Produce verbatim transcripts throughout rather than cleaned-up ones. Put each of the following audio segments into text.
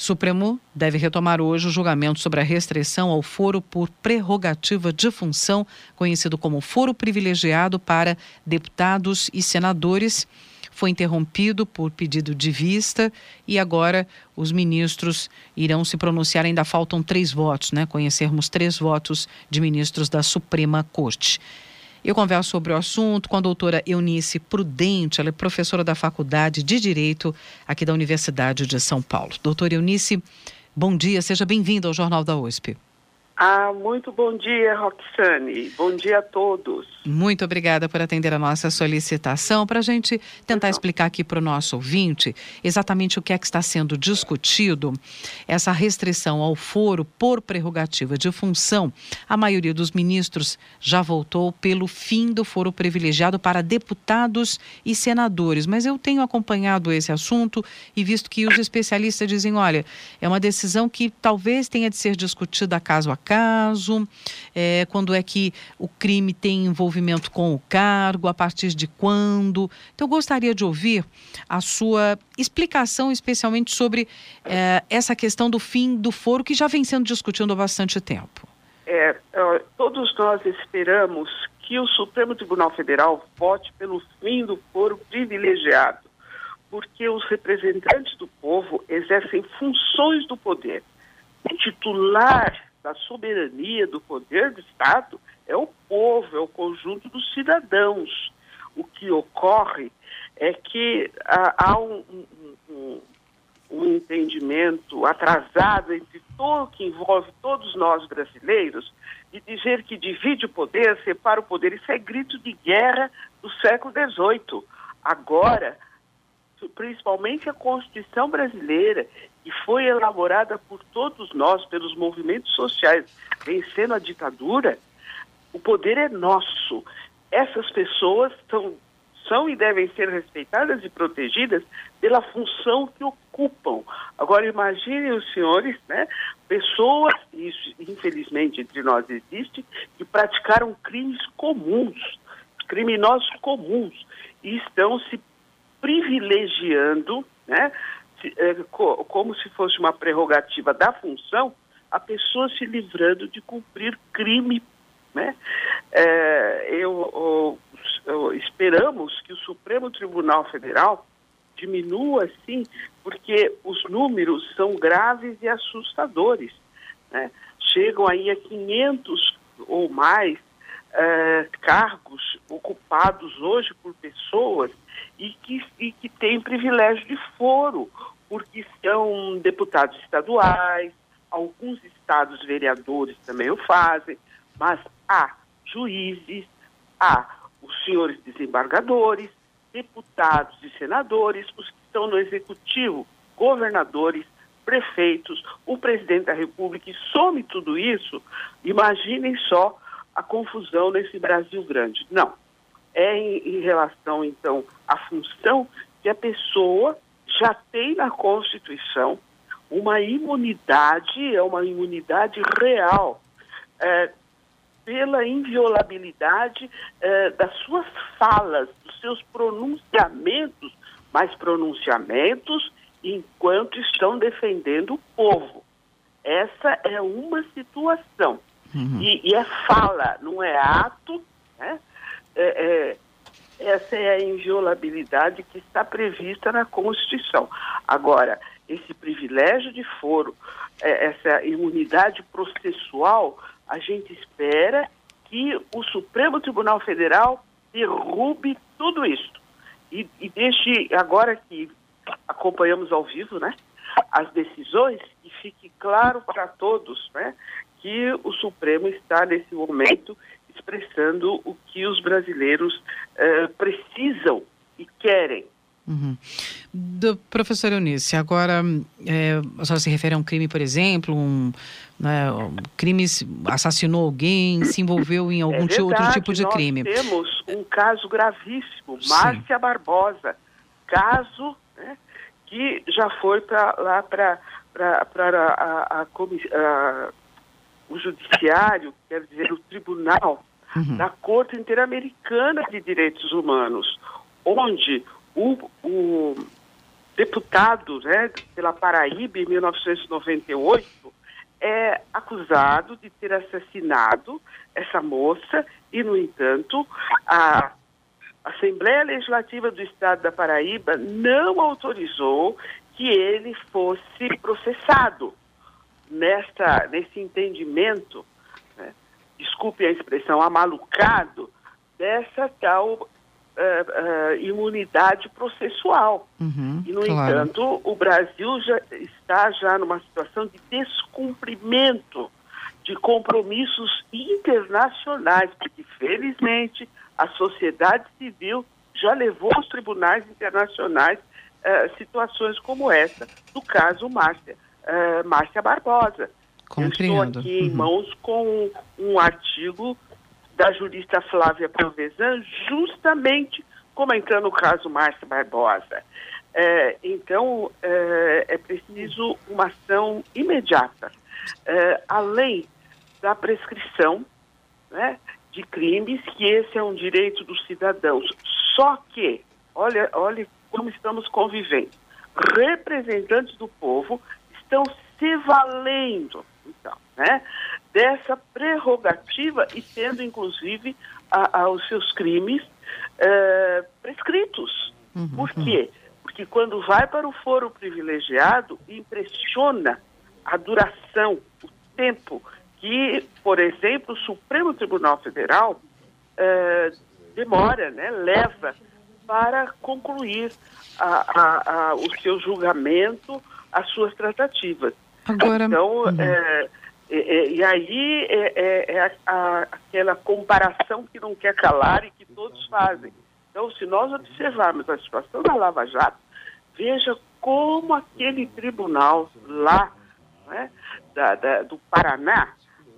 Supremo deve retomar hoje o julgamento sobre a restrição ao foro por prerrogativa de função, conhecido como foro privilegiado para deputados e senadores. Foi interrompido por pedido de vista e agora os ministros irão se pronunciar. Ainda faltam três votos, né? Conhecermos três votos de ministros da Suprema Corte. Eu converso sobre o assunto com a doutora Eunice Prudente, ela é professora da Faculdade de Direito aqui da Universidade de São Paulo. Doutora Eunice, bom dia, seja bem-vinda ao Jornal da U S P. Ah, muito bom dia, Roxane. Bom dia a todos. Muito obrigada por atender a nossa solicitação. Para a gente tentar explicar aqui para o nosso ouvinte exatamente o que é que está sendo discutido, essa restrição ao foro por prerrogativa de função. A maioria dos ministros já votou pelo fim do foro privilegiado para deputados e senadores. Mas eu tenho acompanhado esse assunto e visto que os especialistas dizem, olha, é uma decisão que talvez tenha de ser discutida caso a caso, é, quando é que o crime tem envolvimento com o cargo, a partir de quando. Então, eu gostaria de ouvir a sua explicação, especialmente sobre é, essa questão do fim do foro, que já vem sendo discutido há bastante tempo. É, todos nós esperamos que o Supremo Tribunal Federal vote pelo fim do foro privilegiado, porque os representantes do povo exercem funções do poder. O titular da soberania do poder do Estado é o povo, é o conjunto dos cidadãos. O que ocorre é que ah, há um, um, um entendimento atrasado entre todo, que envolve todos nós brasileiros, de dizer que divide o poder, separa o poder. Isso é grito de guerra do século dezoito. Agora, principalmente a Constituição brasileira, que foi elaborada por todos nós, pelos movimentos sociais, vencendo a ditadura, o poder é nosso. Essas pessoas são, são e devem ser respeitadas e protegidas pela função que ocupam. Agora, imaginem os senhores, né, pessoas, isso infelizmente entre nós existe, que praticaram crimes comuns, criminosos comuns, e estão se privilegiando, né, se, é, co, como se fosse uma prerrogativa da função, a pessoa se livrando de cumprir crime, né? É, eu, eu, eu, esperamos que o Supremo Tribunal Federal diminua, sim, porque os números são graves e assustadores, né? Chegam aí a quinhentos ou mais é, cargos ocupados hoje por pessoas e que, e que têm privilégio de foro, porque são deputados estaduais, alguns estados vereadores também o fazem, mas há juízes, há os senhores desembargadores, deputados e senadores, os que estão no executivo, governadores, prefeitos, o presidente da República, e some tudo isso, imaginem só a confusão nesse Brasil grande. Não. É em, em relação, então, à função que a pessoa já tem na Constituição uma imunidade, é uma imunidade real, é, pela inviolabilidade é, das suas falas, dos seus pronunciamentos, mas pronunciamentos enquanto estão defendendo o povo. Essa é uma situação. Uhum. E, e é fala, não é ato, né? É, é, essa é a inviolabilidade que está prevista na Constituição. Agora, esse privilégio de foro, é, essa imunidade processual, a gente espera que o Supremo Tribunal Federal derrube tudo isso. E, e deixe, agora que acompanhamos ao vivo, né, as decisões, e fique claro para todos, né, que o Supremo está, nesse momento, expressando o que os brasileiros uh, precisam e querem. Uhum. Do, professor Eunice, agora é, a senhora se refere a um crime, por exemplo, um, né, um crime, assassinou alguém, se envolveu em algum é verdade, outro tipo de crime. Nós temos um caso gravíssimo, Márcia Barbosa, caso, né, que já foi para lá para a, a, a, o judiciário, quer dizer, o tribunal uhum. da Corte Interamericana de Direitos Humanos, onde o, o, deputado, né, pela Paraíba em mil novecentos e noventa e oito, é acusado de ter assassinado essa moça e, no entanto, a Assembleia Legislativa do Estado da Paraíba não autorizou que ele fosse processado nesta, nesse entendimento, né, desculpe a expressão, amalucado, dessa tal Uh, uh, imunidade processual. Uhum, e, no claro. entanto, o Brasil já está já numa situação de descumprimento de compromissos internacionais, porque, felizmente, a sociedade civil já levou aos tribunais internacionais uh, situações como essa, do caso Márcia, uh, Márcia Barbosa. Compreendo. Eu estou aqui em uhum. mãos com um artigo da jurista Flávia Provezan, justamente comentando o caso Márcia Barbosa. É, então, é, é preciso uma ação imediata, é, além da prescrição, né, de crimes, que esse é um direito dos cidadãos. Só que, olha, olha como estamos convivendo. Representantes do povo estão se valendo, então, né, dessa prerrogativa e tendo, inclusive, a, a, os seus crimes uh, prescritos. Uhum, Por quê? Porque quando vai para o foro privilegiado, impressiona a duração, o tempo que, por exemplo, o Supremo Tribunal Federal uh, demora, né, leva para concluir a, a, a, o seu julgamento, as suas tratativas. Agora, então, uhum. é, E, e, e aí é, é, é a, a, aquela comparação que não quer calar e que todos fazem. Então, se nós observarmos a situação da Lava Jato, veja como aquele tribunal lá, né, da, da, do Paraná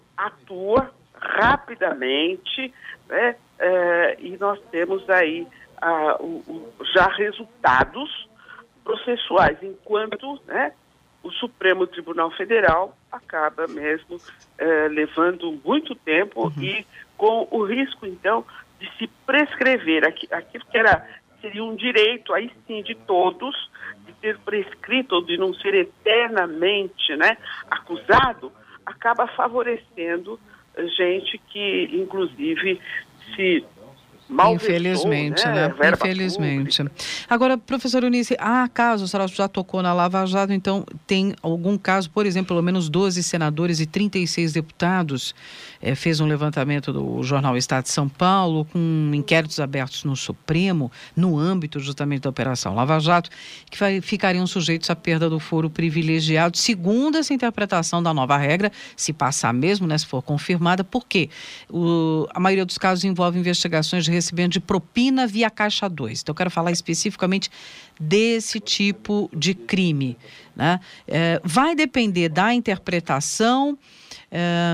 atua rapidamente, né, é, e nós temos aí a, o, o, já resultados processuais, enquanto, né, o Supremo Tribunal Federal acaba mesmo eh, levando muito tempo uhum. e com o risco, então, de se prescrever aqui, aquilo que era, seria um direito, aí sim, de todos, de ter prescrito ou de não ser eternamente, né, acusado, acaba favorecendo gente que, inclusive, se malversou, Infelizmente, né? né? Infelizmente. Pública. Agora, professor Eunice, há casos, a senhora já tocou na Lava Jato, então tem algum caso, por exemplo, pelo menos doze senadores e trinta e seis deputados, é, fez um levantamento do jornal Estado de São Paulo, com inquéritos abertos no Supremo, no âmbito justamente da Operação Lava Jato, que vai, ficariam sujeitos à perda do foro privilegiado, segundo essa interpretação da nova regra, se passar mesmo, né, se for confirmada, porque o, a maioria dos casos envolve investigações de recebimento de propina via Caixa dois. Então, eu quero falar especificamente desse tipo de crime, né? É, vai depender da interpretação, é,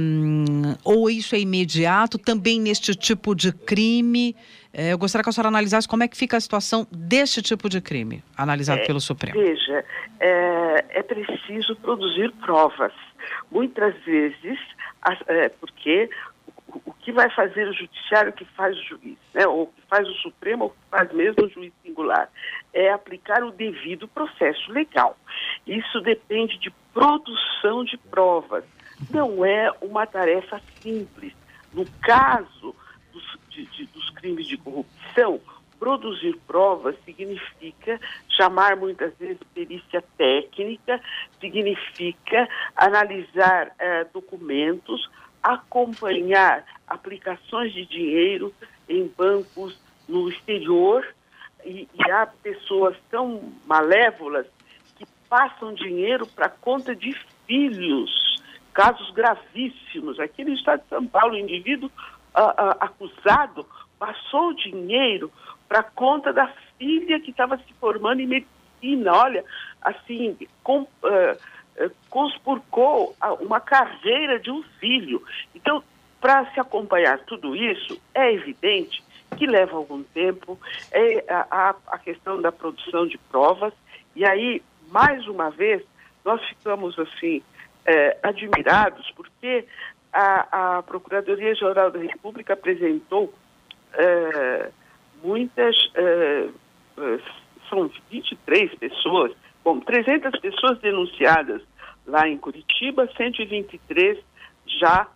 ou isso é imediato, também neste tipo de crime. É, eu gostaria que a senhora analisasse como é que fica a situação deste tipo de crime, analisado é, pelo Supremo. Veja, é, é preciso produzir provas. Muitas vezes, as, é, porque o que vai fazer o judiciário, o que faz o juiz, né? Ou o que faz o Supremo, ou o que faz mesmo o juiz singular, é aplicar o devido processo legal. Isso depende de produção de provas. Não é uma tarefa simples. No caso dos, de, de, dos crimes de corrupção, produzir provas significa chamar muitas vezes perícia técnica, significa analisar eh, documentos, acompanhar aplicações de dinheiro em bancos no exterior, e, e há pessoas tão malévolas que passam dinheiro para conta de filhos, casos gravíssimos. Aqui no estado de São Paulo, o indivíduo ah, ah, acusado passou dinheiro para conta da filha que estava se formando em medicina. Olha, assim, com... Uh, conspurcou uma carreira de um filho. Então, para se acompanhar tudo isso, é evidente que leva algum tempo, é a, a questão da produção de provas, e aí, mais uma vez, nós ficamos, assim, é, admirados, porque a, a Procuradoria-Geral da República apresentou é, muitas é, são vinte e três pessoas, bom, trezentas pessoas denunciadas lá em Curitiba, cento e vinte e três já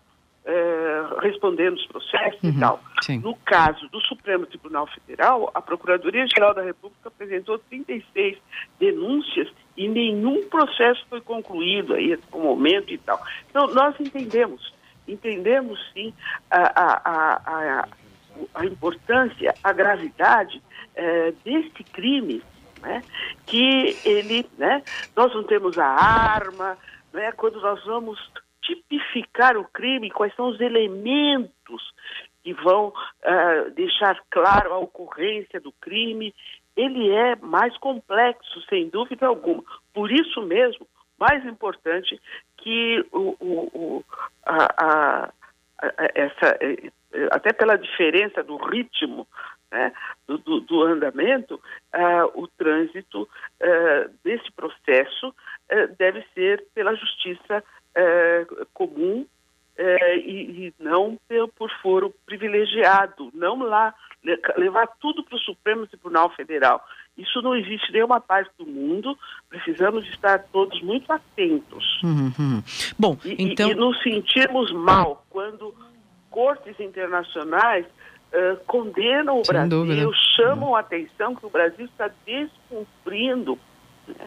é, respondendo os processos uhum, e tal. Sim. No caso do Supremo Tribunal Federal, a Procuradoria-Geral da República apresentou trinta e seis denúncias e nenhum processo foi concluído aí até o momento e tal. Então, nós entendemos, entendemos sim a, a, a, a, a importância, a gravidade é, desse crime, né, que ele, né, nós não temos a arma, né, quando nós vamos tipificar o crime, quais são os elementos que vão uh, deixar claro a ocorrência do crime, ele é mais complexo, sem dúvida alguma. Por isso mesmo, mais importante que o, o, o, a, a, a, essa, até pela diferença do ritmo, né, do, do, do andamento, uh, o trânsito uh, desse processo uh, deve ser pela justiça uh, comum uh, e, e não por foro privilegiado, não lá levar tudo para o Supremo Tribunal Federal. Isso não existe em nenhuma parte do mundo, precisamos estar todos muito atentos. Uhum, uhum. Bom, e, então... e, e nos sentirmos mal quando cortes internacionais uh, condenam o Sem Brasil, dúvida. chamam a atenção que o Brasil está descumprindo, né,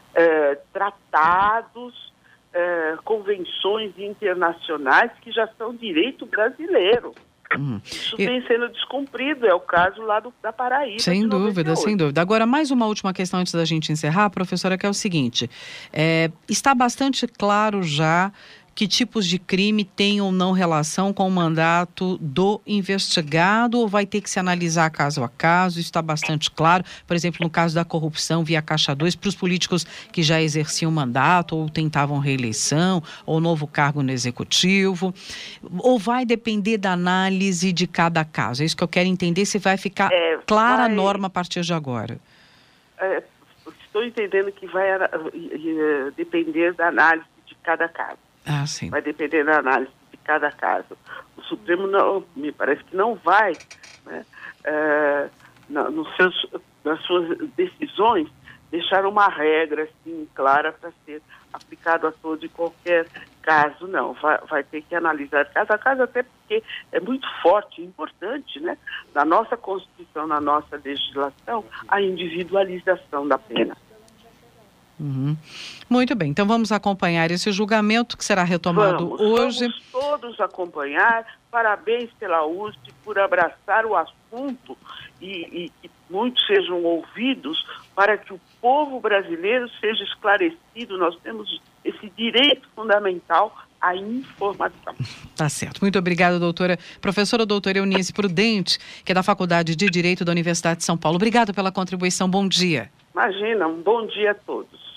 uh, tratados, uh, convenções internacionais que já são direito brasileiro. Uhum. Isso e... vem sendo descumprido, é o caso lá do, da Paraíba. Sem dúvida, sem dúvida. Agora, mais uma última questão antes da gente encerrar, professora, que é o seguinte, é, está bastante claro já que tipos de crime têm ou não relação com o mandato do investigado, ou vai ter que se analisar caso a caso? Isso está bastante claro, por exemplo, no caso da corrupção via Caixa dois, para os políticos que já exerciam mandato ou tentavam reeleição, ou novo cargo no executivo, ou vai depender da análise de cada caso? É isso que eu quero entender, se vai ficar é, clara vai... a norma a partir de agora. É, estou entendendo que vai uh, depender da análise de cada caso. Ah, sim. Vai depender da análise de cada caso. O Supremo, não, me parece que não vai, né, é, na, nos seus, nas suas decisões, deixar uma regra assim, clara para ser aplicado a todo e qualquer caso, não. Vai, vai ter que analisar caso a caso, até porque é muito forte, importante, né, na nossa Constituição, na nossa legislação, a individualização da pena. Uhum. Muito bem, então vamos acompanhar esse julgamento que será retomado vamos, hoje. Vamos todos acompanhar. Parabéns pela U S P por abraçar o assunto e, e que muitos sejam ouvidos para que o povo brasileiro seja esclarecido. Nós temos esse direito fundamental à informação. Tá certo. Muito obrigada, doutora. Professora doutora Eunice Prudente, que é da Faculdade de Direito da Universidade de São Paulo. Obrigada pela contribuição. Bom dia. Imagina, um bom dia a todos.